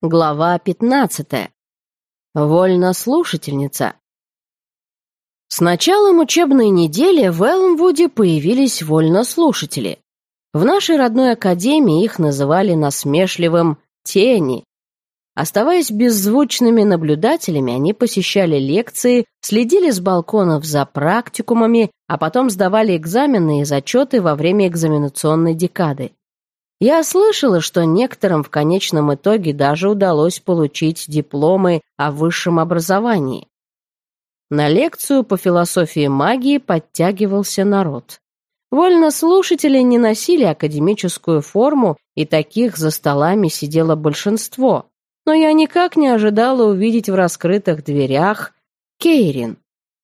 Глава 15. Вольнослушательница. С началом учебной недели в Элмвуде появились вольнослушатели. В нашей родной академии их называли насмешливым «тени». Оставаясь беззвучными наблюдателями, они посещали лекции, следили с балконов за практикумами, а потом сдавали экзамены и зачеты во время экзаменационной декады. Я слышала, что некоторым в конечном итоге даже удалось получить дипломы о высшем образовании. На лекцию по философии магии подтягивался народ. Вольнослушатели не носили академическую форму, и таких за столами сидело большинство. Но я никак не ожидала увидеть в раскрытых дверях Кейрин.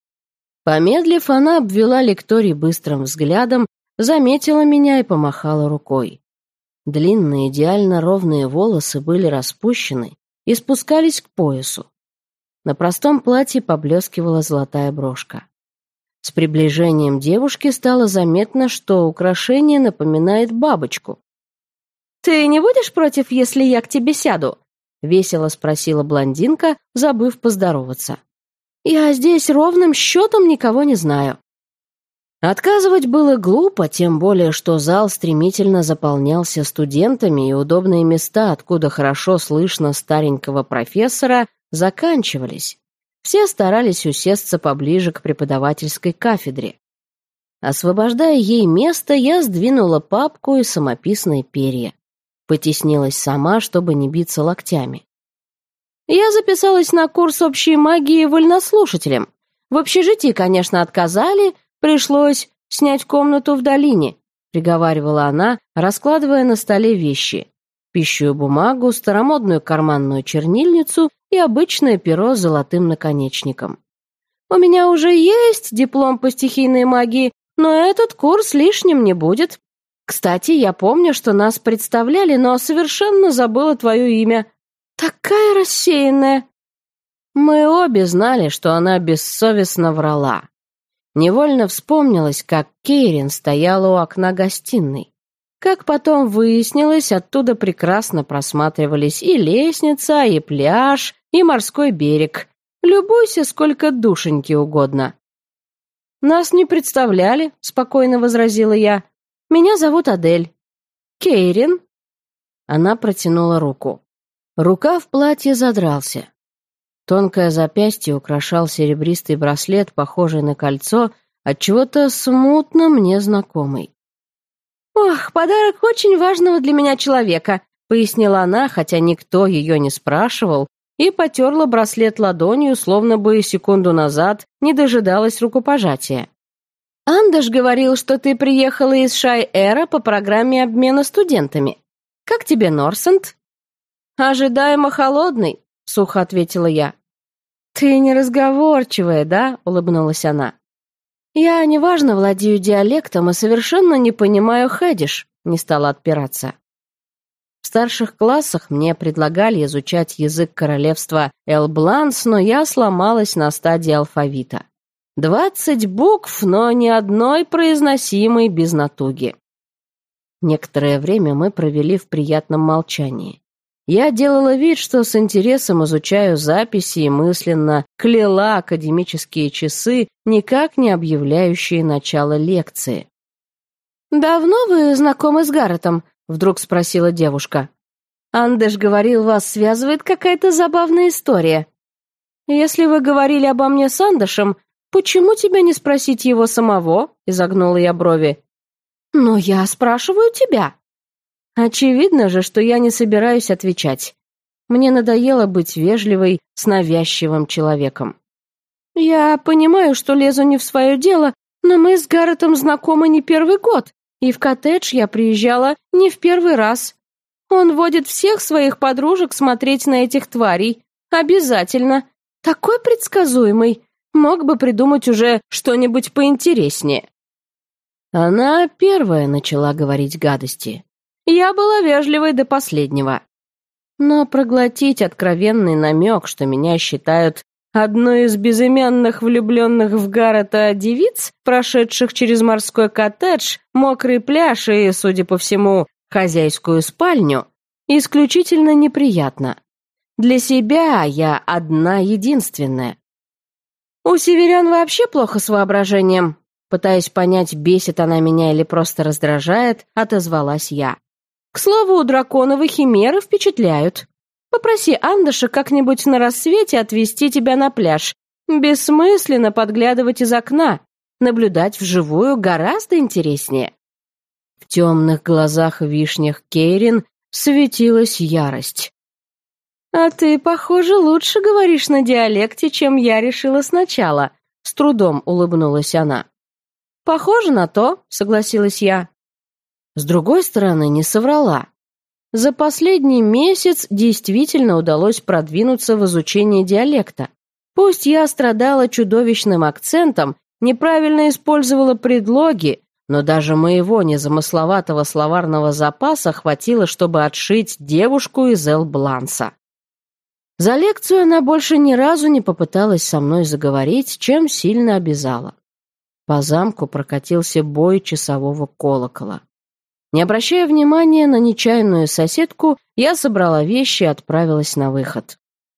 Помедлив, она обвела лекторий быстрым взглядом, заметила меня и помахала рукой. Длинные, идеально ровные волосы были распущены и спускались к поясу. На простом платье поблескивала золотая брошка. С приближением девушки стало заметно, что украшение напоминает бабочку. «Ты не будешь против, если я к тебе сяду?» — весело спросила блондинка, забыв поздороваться. «Я здесь ровным счетом никого не знаю». Отказывать было глупо, тем более, что зал стремительно заполнялся студентами, и удобные места, откуда хорошо слышно старенького профессора, заканчивались. Все старались усесться поближе к преподавательской кафедре. Освобождая ей место, я сдвинула папку и самописные перья. Потеснилась сама, чтобы не биться локтями. Я записалась на курс общей магии вольнослушателем. В общежитии, конечно, отказали. «Пришлось снять комнату в долине», — приговаривала она, раскладывая на столе вещи. Пищу и бумагу, старомодную карманную чернильницу и обычное перо с золотым наконечником. «У меня уже есть диплом по стихийной магии, но этот курс лишним не будет. Кстати, я помню, что нас представляли, но совершенно забыла твое имя. Такая рассеянная». Мы обе знали, что она бессовестно врала. Невольно вспомнилось, как Кейрин стояла у окна гостиной. Как потом выяснилось, оттуда прекрасно просматривались и лестница, и пляж, и морской берег. Любуйся, сколько душеньки угодно. «Нас не представляли», — спокойно возразила я. «Меня зовут Адель». «Кейрин?» Она протянула руку. Рукав платья задрался. Тонкое запястье украшал серебристый браслет, похожий на кольцо, отчего-то смутно мне знакомый. «Ох, подарок очень важного для меня человека», — пояснила она, хотя никто ее не спрашивал, и потерла браслет ладонью, словно бы секунду назад не дожидалась рукопожатия. «Андаш говорил, что ты приехала из Шай-Эра по программе обмена студентами. Как тебе Норсент?» «Ожидаемо холодный», — сухо ответила я. «Ты неразговорчивая, да?» — улыбнулась она. «Я неважно владею диалектом и совершенно не понимаю хэдиш», — не стала отпираться. В старших классах мне предлагали изучать язык королевства Элбланс, но я сломалась на стадии алфавита. 20 букв, но ни одной произносимой без натуги. Некоторое время мы провели в приятном молчании. Я делала вид, что с интересом изучаю записи и мысленно кляла академические часы, никак не объявляющие начало лекции. «Давно вы знакомы с Гарретом?» — вдруг спросила девушка. «Андеш говорил, вас связывает какая-то забавная история. Если вы говорили обо мне с Андешем, почему тебя не спросить его самого?» — изогнула я брови. «Но я спрашиваю тебя». Очевидно же, что я не собираюсь отвечать. Мне надоело быть вежливой с навязчивым человеком. «Я понимаю, что лезу не в свое дело, но мы с Гарретом знакомы не первый год, и в коттедж я приезжала не в первый раз. Он водит всех своих подружек смотреть на этих тварей. Обязательно. Такой предсказуемый. Мог бы придумать уже что-нибудь поинтереснее». Она первая начала говорить гадости. Я была вежливой до последнего. Но проглотить откровенный намек, что меня считают одной из безымянных влюбленных в Гаррета девиц, прошедших через морской коттедж, мокрый пляж и, судя по всему, хозяйскую спальню, исключительно неприятно. Для себя я одна единственная. У северян вообще плохо с воображением. Пытаясь понять, бесит она меня или просто раздражает, отозвалась я. К слову, драконовы химеры впечатляют. Попроси Андыша как-нибудь на рассвете отвезти тебя на пляж. Бессмысленно подглядывать из окна. Наблюдать вживую гораздо интереснее. В темных глазах вишнях Кейрин светилась ярость. «А ты, похоже, лучше говоришь на диалекте, чем я решила сначала», — с трудом улыбнулась она. «Похоже на то», — согласилась я. С другой стороны, не соврала. За последний месяц действительно удалось продвинуться в изучении диалекта. Пусть я страдала чудовищным акцентом, неправильно использовала предлоги, но даже моего незамысловатого словарного запаса хватило, чтобы отшить девушку из Эл-Бланса. За лекцию она больше ни разу не попыталась со мной заговорить, чем сильно обязала. По замку прокатился бой часового колокола. Не обращая внимания на нечаянную соседку, я собрала вещи и отправилась на выход.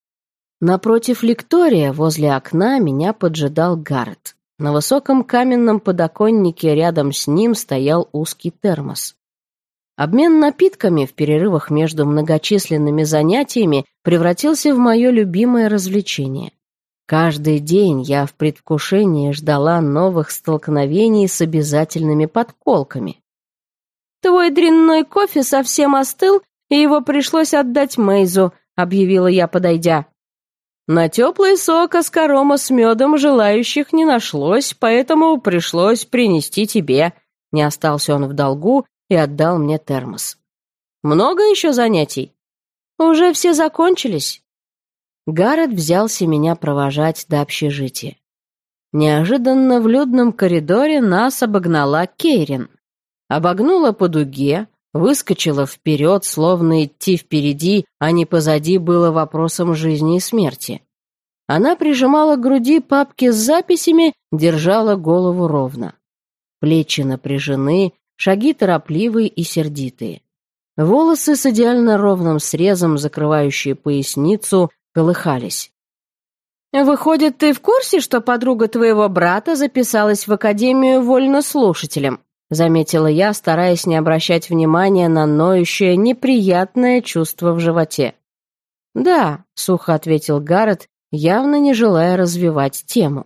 Напротив лектория, возле окна, меня поджидал Гаррет. На высоком каменном подоконнике рядом с ним стоял узкий термос. Обмен напитками в перерывах между многочисленными занятиями превратился в мое любимое развлечение. Каждый день я в предвкушении ждала новых столкновений с обязательными подколками. «Твой дрянной кофе совсем остыл, и его пришлось отдать Мейзу», — объявила я, подойдя. «На теплый сок аскарома с медом желающих не нашлось, поэтому пришлось принести тебе». Не остался он в долгу и отдал мне термос. «Много еще занятий?» «Уже все закончились». Гаррет взялся меня провожать до общежития. Неожиданно в людном коридоре нас обогнала Кейрин. Обогнула по дуге, выскочила вперед, словно идти впереди, а не позади было вопросом жизни и смерти. Она прижимала к груди папки с записями, держала голову ровно. Плечи напряжены, шаги торопливые и сердитые. Волосы с идеально ровным срезом, закрывающие поясницу, колыхались. «Выходит, ты в курсе, что подруга твоего брата записалась в Академию вольнослушателем?» заметила я, стараясь не обращать внимания на ноющее, неприятное чувство в животе. «Да», — сухо ответил Гаррет, явно не желая развивать тему.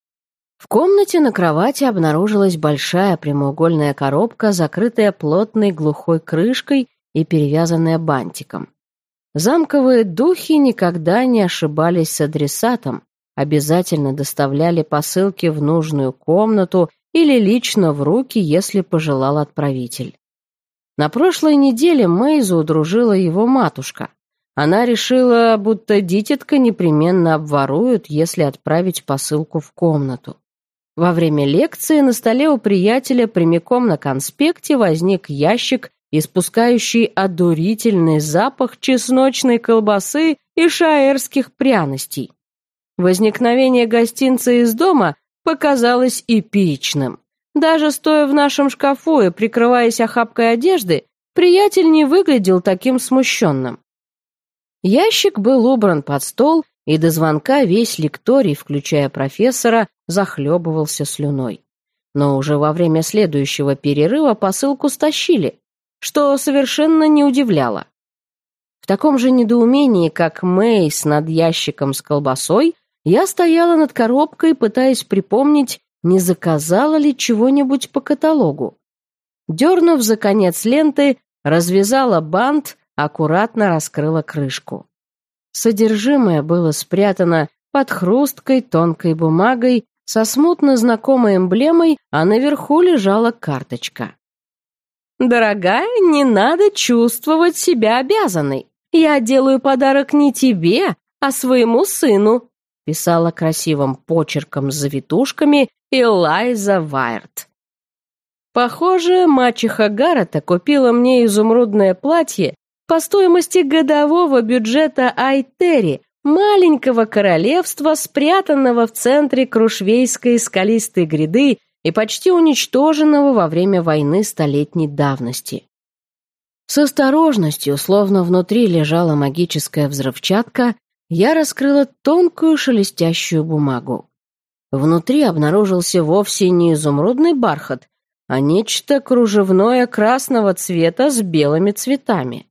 В комнате на кровати обнаружилась большая прямоугольная коробка, закрытая плотной глухой крышкой и перевязанная бантиком. Замковые духи никогда не ошибались с адресатом, обязательно доставляли посылки в нужную комнату или лично в руки, если пожелал отправитель. На прошлой неделе Мейзу удружила его матушка. Она решила, будто дитятка непременно обворуют, если отправить посылку в комнату. Во время лекции на столе у приятеля прямиком на конспекте возник ящик, испускающий одурительный запах чесночной колбасы и шаэрских пряностей. Возникновение гостинца из дома показалось эпичным. Даже стоя в нашем шкафу и прикрываясь охапкой одежды, приятель не выглядел таким смущенным. Ящик был убран под стол, и до звонка весь лекторий, включая профессора, захлебывался слюной. Но уже во время следующего перерыва посылку стащили, что совершенно не удивляло. В таком же недоумении, как Мейс над ящиком с колбасой, я стояла над коробкой, пытаясь припомнить, не заказала ли чего-нибудь по каталогу. Дернув за конец ленты, развязала бант, аккуратно раскрыла крышку. Содержимое было спрятано под хрусткой тонкой бумагой со смутно знакомой эмблемой, а наверху лежала карточка. «Дорогая, не надо чувствовать себя обязанной. Я делаю подарок не тебе, а своему сыну», писала красивым почерком с завитушками Элайза Вайерт. Похоже, мачеха Гаррета купила мне изумрудное платье по стоимости годового бюджета Айтери, маленького королевства, спрятанного в центре Крушвейской скалистой гряды и почти уничтоженного во время войны столетней давности. С осторожностью, словно внутри лежала магическая взрывчатка, я раскрыла тонкую шелестящую бумагу. Внутри обнаружился вовсе не изумрудный бархат, а нечто кружевное красного цвета с белыми цветами.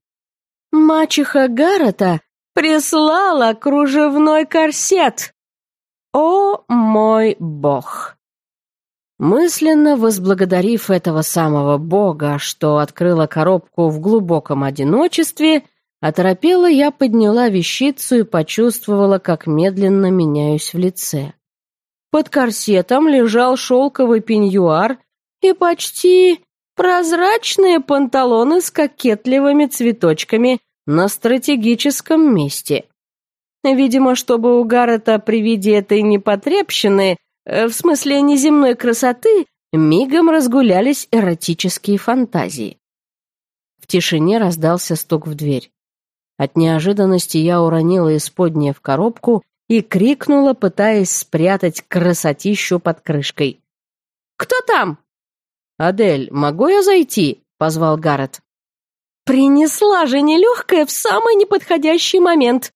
Мачеха Гаррета прислала кружевной корсет. О мой бог! Мысленно возблагодарив этого самого бога, что открыла коробку в глубоком одиночестве, оторопела я подняла вещицу и почувствовала, как медленно меняюсь в лице. Под корсетом лежал шелковый пеньюар и почти прозрачные панталоны с кокетливыми цветочками на стратегическом месте. Видимо, чтобы у Гаррета при виде этой непотребщины, в смысле неземной красоты, мигом разгулялись эротические фантазии. В тишине раздался стук в дверь. От неожиданности я уронила исподнее в коробку и крикнула, пытаясь спрятать красотищу под крышкой. «Кто там?» «Адель, могу я зайти?» — позвал Гаррет. «Принесла же нелегкая в самый неподходящий момент».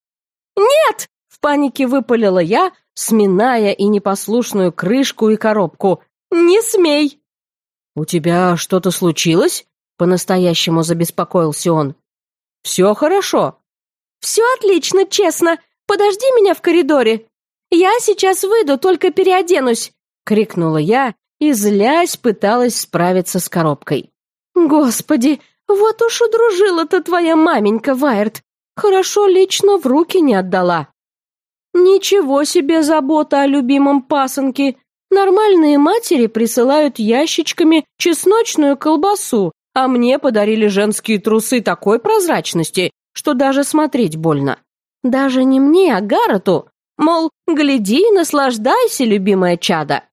«Нет!» — в панике выпалила я, сминая и непослушную крышку и коробку. «Не смей!» «У тебя что-то случилось?» — по-настоящему забеспокоился он. «Все хорошо?» «Все отлично, честно. Подожди меня в коридоре. Я сейчас выйду, только переоденусь!» — крикнула я и, злясь, пыталась справиться с коробкой. «Господи, вот уж удружила-то твоя маменька, Вайерт. Хорошо лично в руки не отдала». «Ничего себе забота о любимом пасынке! Нормальные матери присылают ящичками чесночную колбасу, а мне подарили женские трусы такой прозрачности, что даже смотреть больно. Даже не мне, а Гаррету. Мол, гляди и наслаждайся, любимое чадо».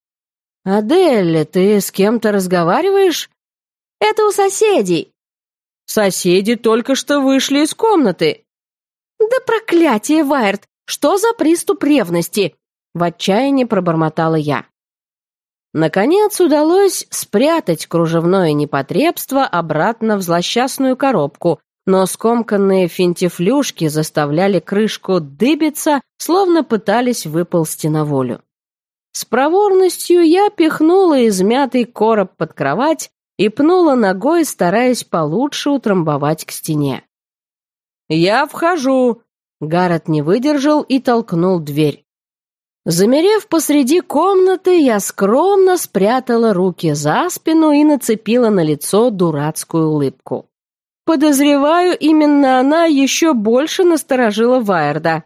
«Адель, ты с кем-то разговариваешь?» «Это у соседей». «Соседи только что вышли из комнаты». «Да проклятие, Вайерт! Что за приступ ревности?» — в отчаянии пробормотала я. Наконец удалось спрятать кружевное непотребство обратно в злосчастную коробку, но скомканные финтифлюшки заставляли крышку дыбиться, словно пытались выползти на волю. С проворностью я пихнула измятый короб под кровать и пнула ногой, стараясь получше утрамбовать к стене. «Я вхожу!» Гаррет не выдержал и толкнул дверь. Замерев посреди комнаты, я скромно спрятала руки за спину и нацепила на лицо дурацкую улыбку. Подозреваю, именно она еще больше насторожила Вайерда.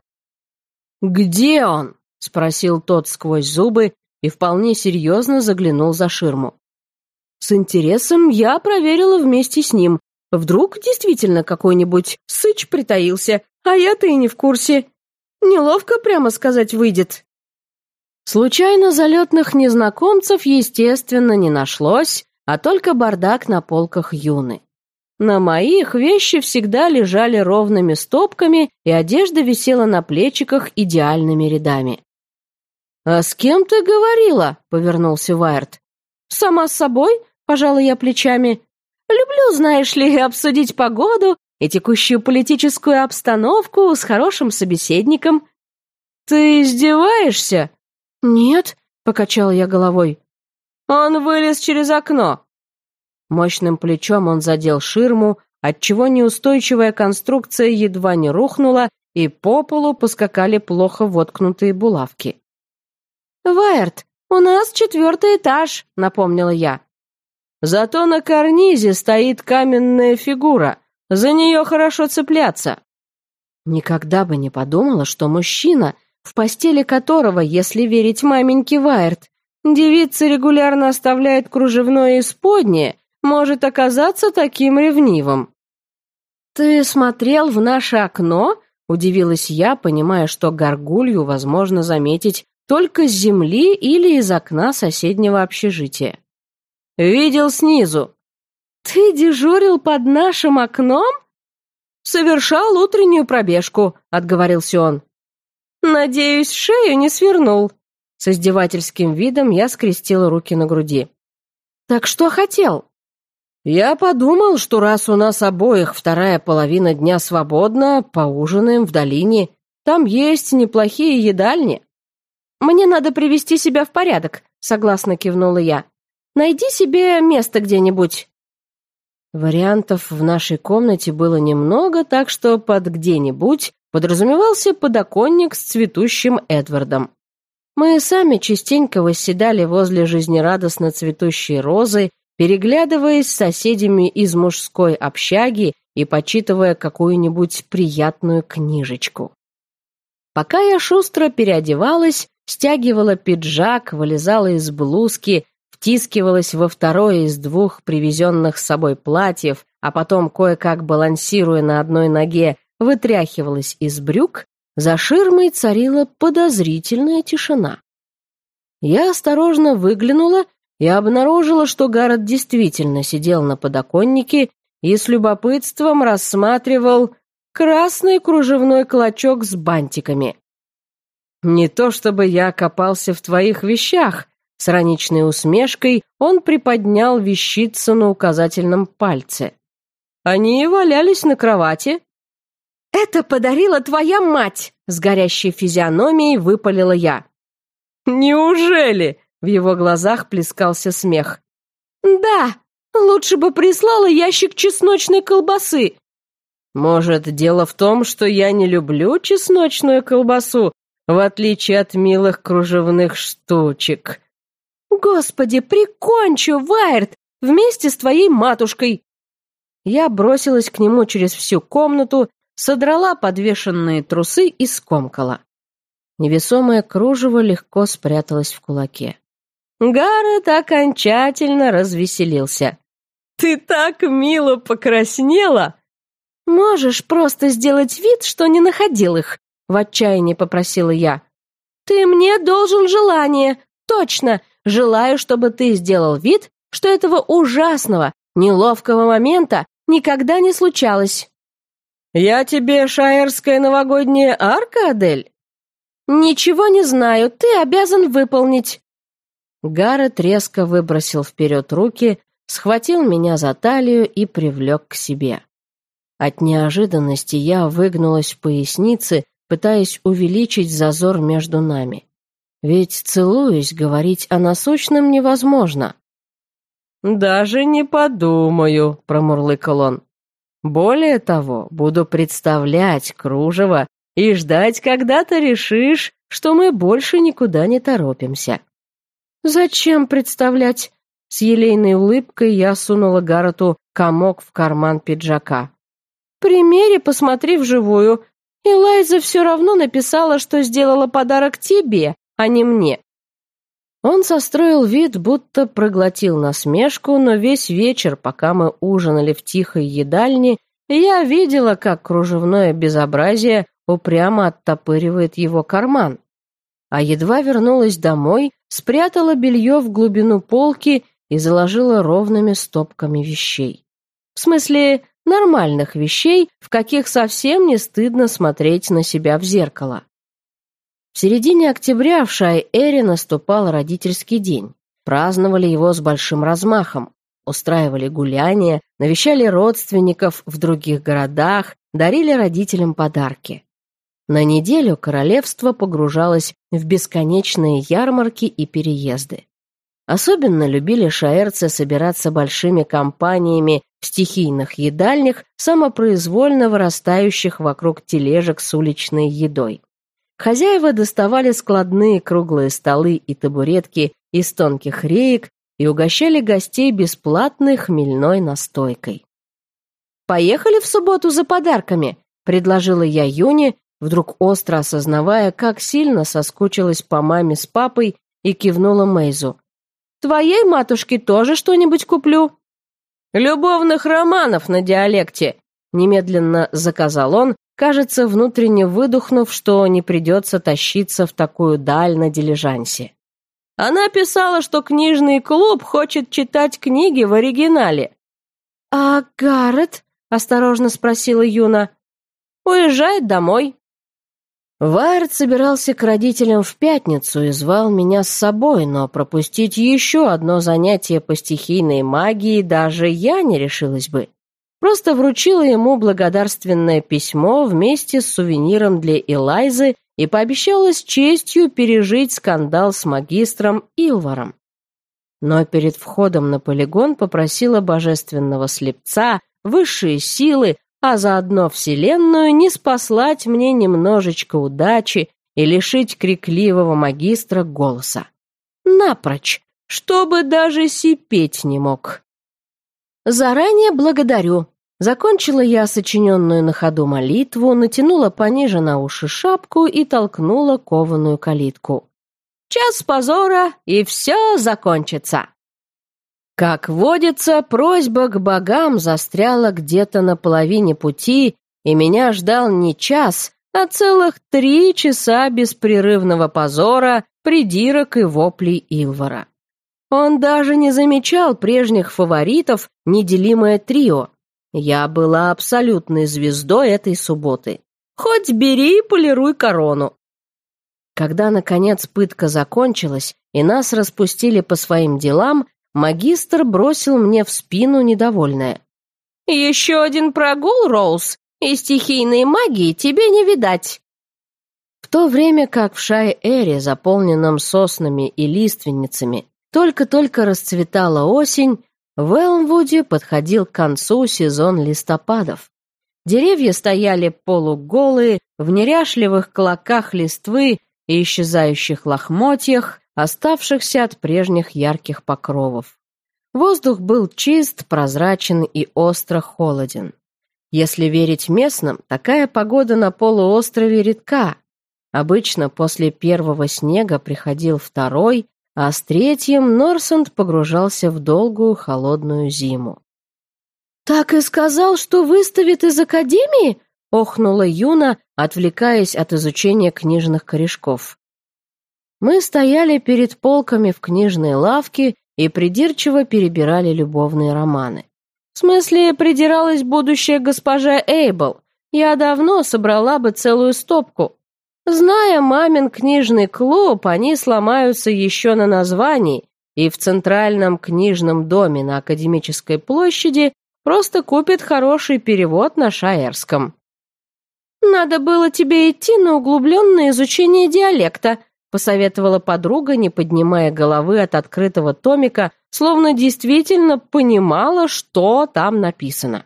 «Где он?» — спросил тот сквозь зубы и вполне серьезно заглянул за ширму. С интересом я проверила вместе с ним. Вдруг действительно какой-нибудь сыч притаился, а я-то и не в курсе. Неловко, прямо сказать, выйдет. Случайно залетных незнакомцев, естественно, не нашлось, а только бардак на полках Юны. На моих вещи всегда лежали ровными стопками, и одежда висела на плечиках идеальными рядами. «А с кем ты говорила?» — повернулся Вайерт. «Сама с собой?» — пожала я плечами. «Люблю, знаешь ли, обсудить погоду и текущую политическую обстановку с хорошим собеседником». «Ты издеваешься?» «Нет», — покачала я головой. «Он вылез через окно». Мощным плечом он задел ширму, отчего неустойчивая конструкция едва не рухнула, и по полу поскакали плохо воткнутые булавки. «Вайерт, у нас 4-й этаж», — напомнила я. «Зато на карнизе стоит каменная фигура. За нее хорошо цепляться». Никогда бы не подумала, что мужчина, в постели которого, если верить маменьке Вайерт, девица регулярно оставляет кружевное исподнее, может оказаться таким ревнивым. «Ты смотрел в наше окно?» — удивилась я, понимая, что горгулью возможно заметить только с земли или из окна соседнего общежития. «Видел снизу». «Ты дежурил под нашим окном?» «Совершал утреннюю пробежку», — отговорился он. «Надеюсь, шею не свернул». С издевательским видом я скрестила руки на груди. «Так что хотел?» «Я подумал, что раз у нас обоих вторая половина дня свободна, поужинаем в долине. Там есть неплохие едальни». «Мне надо привести себя в порядок», — согласно кивнула я. «Найди себе место где-нибудь». Вариантов в нашей комнате было немного, так что под «где-нибудь» подразумевался подоконник с цветущим Эдвардом. Мы сами частенько восседали возле жизнерадостно цветущей розы, переглядываясь с соседями из мужской общаги и почитывая какую-нибудь приятную книжечку. Пока я шустро переодевалась, стягивала пиджак, вылезала из блузки, втискивалась во второе из двух привезенных с собой платьев, а потом, кое-как балансируя на одной ноге, вытряхивалась из брюк, за ширмой царила подозрительная тишина. Я осторожно выглянула и обнаружила, что Гаррет действительно сидел на подоконнике и с любопытством рассматривал красный кружевной клочок с бантиками. «Не то чтобы я копался в твоих вещах», — с ироничной усмешкой он приподнял вещицу на указательном пальце. «Они валялись на кровати». «Это подарила твоя мать!» — с горящей физиономией выпалила я. «Неужели?» — в его глазах плескался смех. «Да, лучше бы прислала ящик чесночной колбасы». «Может, дело в том, что я не люблю чесночную колбасу, в отличие от милых кружевных штучек?» «Господи, прикончу, Вайерт, вместе с твоей матушкой!» Я бросилась к нему через всю комнату, содрала подвешенные трусы и скомкала. Невесомое кружево легко спряталось в кулаке. Гаррет окончательно развеселился. «Ты так мило покраснела!» «Можешь просто сделать вид, что не находил их», — в отчаянии попросила я. «Ты мне должен желание, точно. Желаю, чтобы ты сделал вид, что этого ужасного, неловкого момента никогда не случалось». «Я тебе шаэрская новогодняя арка, Адель?» «Ничего не знаю, ты обязан выполнить». Гаррет резко выбросил вперед руки, схватил меня за талию и привлек к себе. От неожиданности я выгнулась в пояснице, пытаясь увеличить зазор между нами. Ведь, целуясь, говорить о насущном невозможно. «Даже не подумаю», — промурлыкал он. «Более того, буду представлять кружево и ждать, когда ты решишь, что мы больше никуда не торопимся». «Зачем представлять?» С елейной улыбкой я сунула Гаррету комок в карман пиджака. «Примери, посмотри вживую. Элайза все равно написала, что сделала подарок тебе, а не мне». Он состроил вид, будто проглотил насмешку, но весь вечер, пока мы ужинали в тихой едальне, я видела, как кружевное безобразие упрямо оттопыривает его карман. А едва вернулась домой, спрятала белье в глубину полки и заложила ровными стопками вещей. В смысле, нормальных вещей, в каких совсем не стыдно смотреть на себя в зеркало. В середине октября в Шай-Эре наступал родительский день. Праздновали его с большим размахом. Устраивали гуляния, навещали родственников в других городах, дарили родителям подарки. На неделю королевство погружалось в бесконечные ярмарки и переезды. Особенно любили шаэрцы собираться большими компаниями в стихийных едальнях, самопроизвольно вырастающих вокруг тележек с уличной едой. Хозяева доставали складные круглые столы и табуретки из тонких реек и угощали гостей бесплатной хмельной настойкой. «Поехали в субботу за подарками», — предложила я Юне, вдруг остро осознавая, как сильно соскучилась по маме с папой, и кивнула Мэйзу. «Твоей матушке тоже что-нибудь куплю?» «Любовных романов на диалекте», — немедленно заказал он, кажется, внутренне выдохнув, что не придется тащиться в такую даль на дилижансе. Она писала, что книжный клуб хочет читать книги в оригинале. «А Гаррет?» — осторожно спросила Юна. «Уезжает домой». Вайерд собирался к родителям в пятницу и звал меня с собой, но пропустить еще одно занятие по стихийной магии даже я не решилась бы. Просто вручила ему благодарственное письмо вместе с сувениром для Элайзы и пообещала с честью пережить скандал с магистром Илваром. Но перед входом на полигон попросила божественного слепца, высшие силы, а заодно Вселенную не спаслать мне немножечко удачи и лишить крикливого магистра голоса. Напрочь, чтобы даже сипеть не мог. «Заранее благодарю». Закончила я сочиненную на ходу молитву, натянула пониже на уши шапку и толкнула кованую калитку. «Час позора, и все закончится». Как водится, просьба к богам застряла где-то на половине пути, и меня ждал не час, а целых 3 часа беспрерывного позора, придирок и воплей Илвара. Он даже не замечал прежних фаворитов, неделимое трио. Я была абсолютной звездой этой субботы. Хоть бери и полируй корону. Когда, наконец, пытка закончилась, и нас распустили по своим делам, магистр бросил мне в спину недовольное. «Еще один прогул, Роуз, и стихийной магии тебе не видать». В то время как в Шай-Эре, заполненном соснами и лиственницами, только-только расцветала осень, в Элмвуде подходил к концу сезон листопадов. Деревья стояли полуголые, в неряшливых клоках листвы и исчезающих лохмотьях, оставшихся от прежних ярких покровов. Воздух был чист, прозрачен и остро холоден. Если верить местным, такая погода на полуострове редка. Обычно после первого снега приходил второй, а с третьим Норсенд погружался в долгую холодную зиму. «Так и сказал, что выставит из академии?» — охнула Юна, отвлекаясь от изучения книжных корешков. Мы стояли перед полками в книжной лавке и придирчиво перебирали любовные романы. В смысле, придиралась будущая госпожа Эйбл. Я давно собрала бы целую стопку. Зная мамин книжный клуб, они сломаются еще на названии, и в центральном книжном доме на Академической площади просто купят хороший перевод на шаэрском. «Надо было тебе идти на углубленное изучение диалекта», посоветовала подруга, не поднимая головы от открытого томика, словно действительно понимала, что там написано.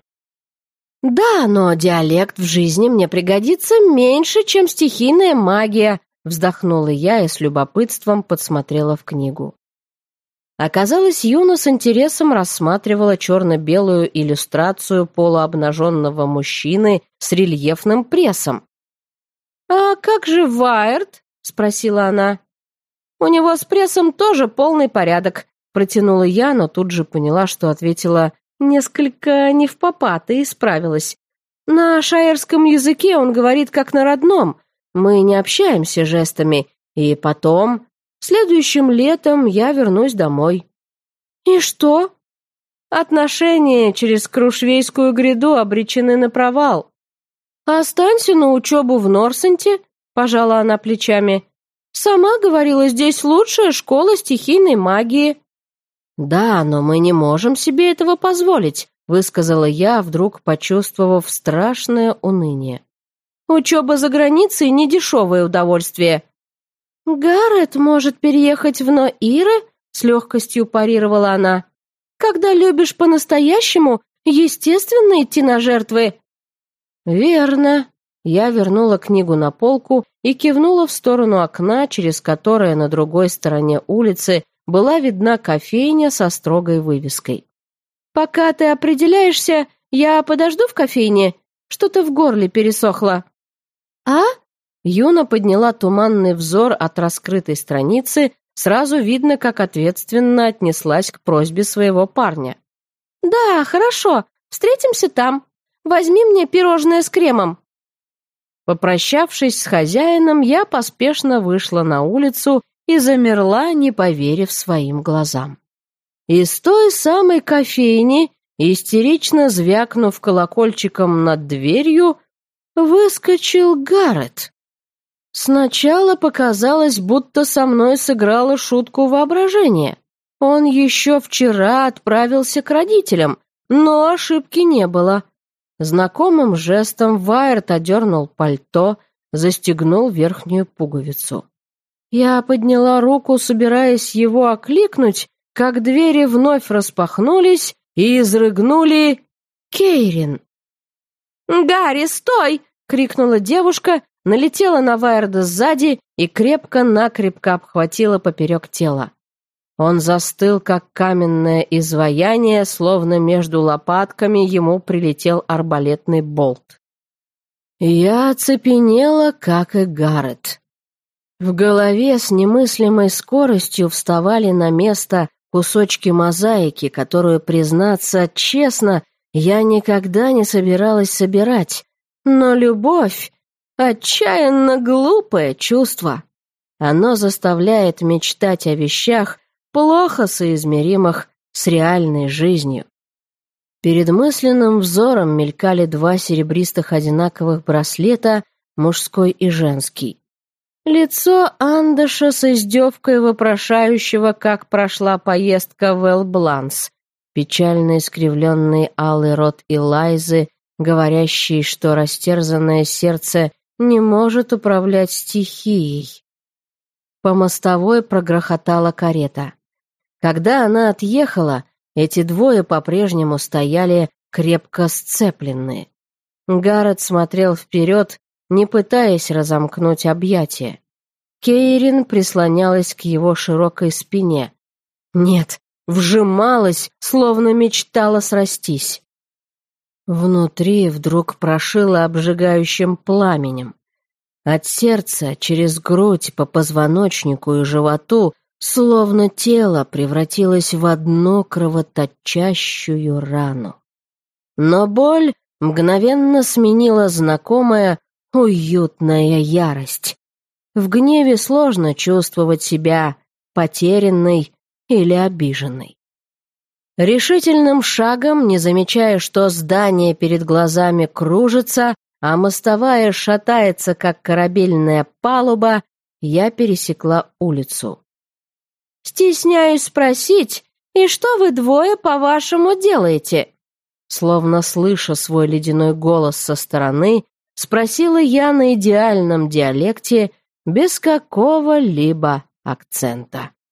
«Да, но диалект в жизни мне пригодится меньше, чем стихийная магия», вздохнула я и с любопытством подсмотрела в книгу. Оказалось, Юна с интересом рассматривала черно-белую иллюстрацию полуобнаженного мужчины с рельефным прессом. «А как же Вайерд?» — спросила она. «У него с прессом тоже полный порядок», — протянула я, но тут же поняла, что ответила несколько невпопад и исправилась. «На шаэрском языке он говорит как на родном. Мы не общаемся жестами. И потом, следующим летом я вернусь домой». «И что?» «Отношения через Крушвейскую гряду обречены на провал». «Останься на учебу в Норсенте», — пожала она плечами. «Сама говорила, здесь лучшая школа стихийной магии». «Да, но мы не можем себе этого позволить», — высказала я, вдруг почувствовав страшное уныние. «Учеба за границей — недешевое удовольствие». «Гаррет может переехать в Ноире?» — с легкостью парировала она. «Когда любишь по-настоящему, естественно идти на жертвы». «Верно». Я вернула книгу на полку и кивнула в сторону окна, через которое на другой стороне улицы была видна кофейня со строгой вывеской. «Пока ты определяешься, я подожду в кофейне. Что-то в горле пересохло». «А?» Юна подняла туманный взор от раскрытой страницы, сразу видно, как ответственно отнеслась к просьбе своего парня. «Да, хорошо, встретимся там. Возьми мне пирожное с кремом». Попрощавшись с хозяином, я поспешно вышла на улицу и замерла, не поверив своим глазам. Из той самой кофейни, истерично звякнув колокольчиком над дверью, выскочил Гаррет. Сначала показалось, будто со мной сыграла шутку воображения. Он еще вчера отправился к родителям, но ошибки не было. Знакомым жестом Вайерт одернул пальто, застегнул верхнюю пуговицу. Я подняла руку, собираясь его окликнуть, как двери вновь распахнулись и изрыгнули Кейрин. «Гарри, стой!» — крикнула девушка, налетела на Вайерда сзади и крепко-накрепко обхватила поперек тела. Он застыл, как каменное изваяние, словно между лопатками ему прилетел арбалетный болт. Я оцепенела, как и Гаррет. В голове с немыслимой скоростью вставали на место кусочки мозаики, которую, признаться честно, я никогда не собиралась собирать. Но любовь — отчаянно глупое чувство. Оно заставляет мечтать о вещах, плохо соизмеримых с реальной жизнью. Перед мысленным взором мелькали два серебристых одинаковых браслета, мужской и женский. Лицо Андеша с издевкой вопрошающего, как прошла поездка в Эл-Бланс, печально искривленный алый рот Элайзы, говорящий, что растерзанное сердце не может управлять стихией. По мостовой прогрохотала карета. Когда она отъехала, эти двое по-прежнему стояли крепко сцепленные. Гаррет смотрел вперед, не пытаясь разомкнуть объятия. Кейрин прислонялась к его широкой спине. Нет, вжималась, словно мечтала срастись. Внутри вдруг прошило обжигающим пламенем. От сердца через грудь по позвоночнику и животу словно тело превратилось в одну кровоточащую рану. Но боль мгновенно сменила знакомая, уютная ярость. В гневе сложно чувствовать себя потерянной или обиженной. Решительным шагом, не замечая, что здание перед глазами кружится, а мостовая шатается, как корабельная палуба, я пересекла улицу. «Стесняюсь спросить, и что вы двое, по-вашему, делаете?» Словно слыша свой ледяной голос со стороны, спросила я на идеальном диалекте без какого-либо акцента.